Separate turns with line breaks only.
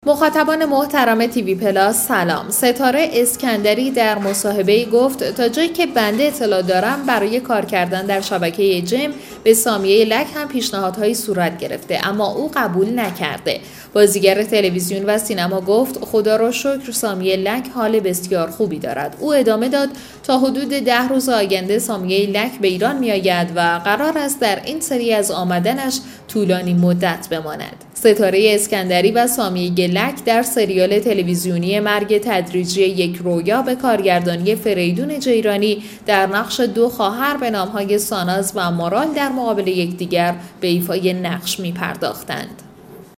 مخاطبان محترم تیوی پلاس سلام. ستاره اسکندری در مصاحبه‌ای گفت تا جایی که بنده اطلاع دارم برای کار کردن در شبکه جم به سامیه لک هم پیشنهادهایی صورت گرفته اما او قبول نکرده. بازیگر تلویزیون و سینما گفت خدا را شکر سامیه لک حال بسیار خوبی دارد. او ادامه داد تا حدود 10 روز آینده سامیه لک به ایران می آید و قرار است در این سری از آمدنش طولانی مدت بماند. ستاره اسکندری و سامیه لک در سریال تلویزیونی مرگ تدریجی یک رویا به کارگردانی فریدون جیرانی در نقش 2 خواهر به نامهای ساناز و مارال در مقابل یکدیگر به ایفای نقش می پرداختند.